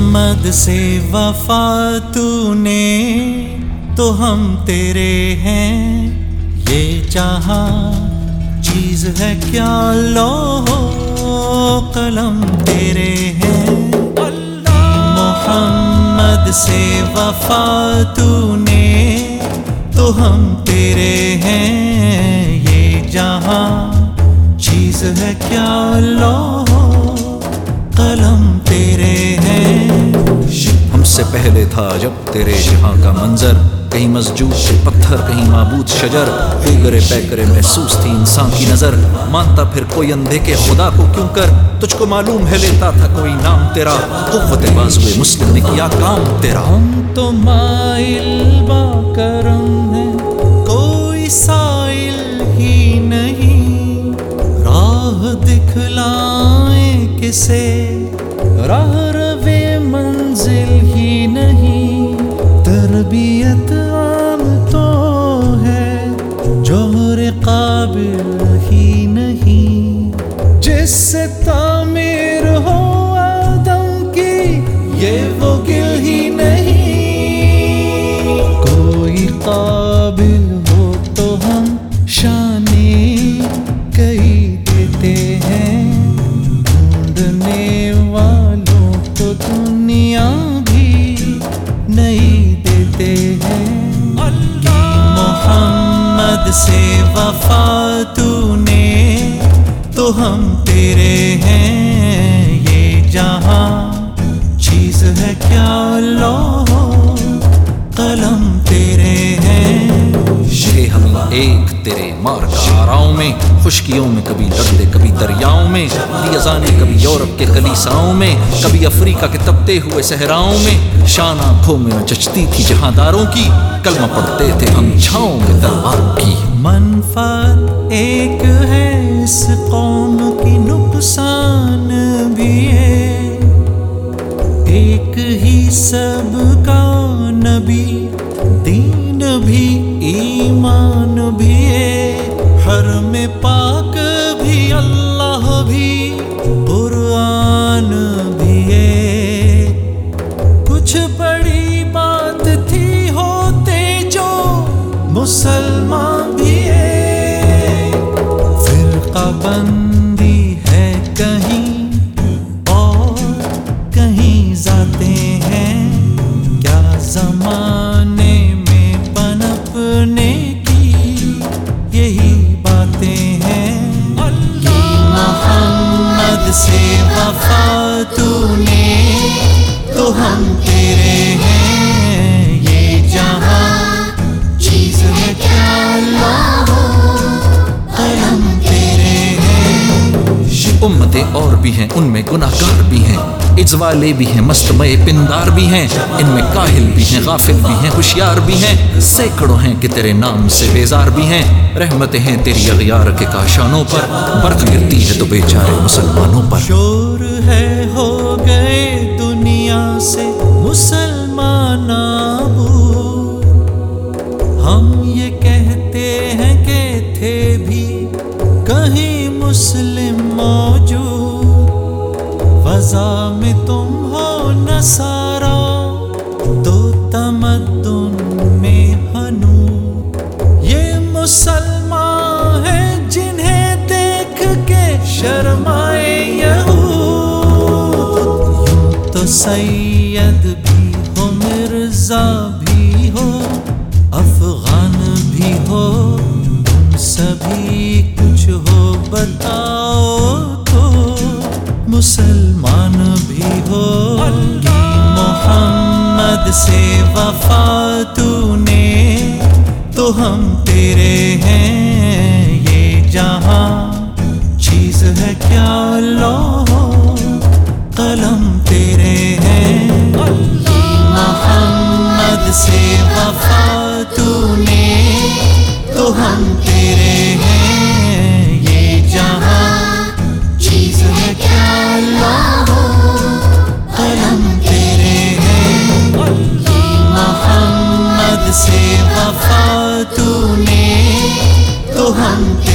محمد سے وفا تو نے تو ہم تیرے ہیں، یہ چاہا چیز ہے کیا لوح و قلم تیرے ہیں۔ محمد سے وفا تو نے تو ہم تیرے ہیں، یہ جہاں چیز ہے کیا لوح و قلم تیرے ہیں۔ ہم سے پہلے تھا جب تیرے جہاں کا منظر، کہیں مسجود سے پتھر کہیں معبود شجر، دیگرے پیکرے محسوس تھی انسان کی نظر، مانتا پھر کوئی اندھے کے خدا کو کیوں کر، تجھ کو معلوم ہے لیتا تھا کوئی نام تیرا، قوت بازوئے مسلم نے کیا کام تیرا۔ ہم تو مائل با کرم ہے، کوئی سائل ہی نہیں، راہ دکھلائیں کسے راہ روے منزل ہی نہیں، تربیت عام تو ہے جوہر قابل ہی نہیں، جس سے تعمیر ہو آدم کی یہ وہ گل ہی نہیں، کوئی قابل ہو تو ہم شانی کئی دیتے ہیں، ڈھونڈنے والوں کو دنیا بھی نہیں دیتے ہیں۔ محمد سے وفا تو نے تو ہم تیرے ہیں، یہ جہاں چیز ہے کیا لوح و قلم تیرے ہیں۔ یہ حملہ ایک تیرے مار کاراؤں میں، خشکیوں میں کبھی لڑتے کبھی دریاؤں میں، دی اذانیں کبھی یورپ کے کلیساؤں میں، کبھی افریقہ کے تپتے ہوئے صحراؤں میں، شان آنکھوں میں نچچتی تھی جہانداروں کی، کلمہ پڑھتے تھے ہم چھاؤں میں تلواروں کی۔ منفعت ایک ہے اس قوم کی، نقصان بھی ہے ایک ہی، سب کا نبی دین بھی ایمان بھی ہے، حرم پاک بھی اللہ بھی قرآن بھی ہے، کچھ بڑی بات تھی ہوتے جو مسلمان بھی ہے، فرقہ بندی ہے کہیں اور کہیں ذاتیں ہیں، کیا زمانے میں پنپنے کی یہی باتیں ہیں۔ محمد سے وفا تو نے تو ہم تیرے ہیں، یہ جہاں چیز ہے کیا لوح و قلم تیرے ہیں۔ امتیں اور بھی ہیں ان میں گناہ گار بھی ہیں، عز والے بھی ہیں مستمع پندار بھی ہیں، ان میں کاہل بھی ہیں غافل بھی ہیں ہوشیار بھی ہیں، سینکڑوں ہیں کہ تیرے نام سے بیزار بھی ہیں، رحمتیں ہیں تیری اغیار کے کاشانوں پر، برق گرتی ہے تو بیچارے مسلمانوں پر۔ شور ہے ہو گئے دنیا سے مسلمان نابود، ہم یہ کہتے ہیں کہ تھے بھی کہیں مسلم موجود، فضا میں تم ہو نصارا تو تمدن میں ہنود، یہ مسلمان ہیں جنہیں دیکھ کے شرمائے یہود، یوں تو سید بھی ہو مرزا بھی ہو افغان بھی ہو، تم سبھی کچھ ہو بتاؤ تو مسلمان بھی ہو۔ محمد سے وفا تو نے تو ہم تیرے ہیں، یہ جہاں چیز ہے کیا لوح و قلم تیرے ہیں۔ محمد سے وفا تو نے تو ہم تیرے ہیں، یہ جہاں چیز ہے کیا لوح و قلم تیرے ہیں۔ محمد سے وفا تو نے تو ہم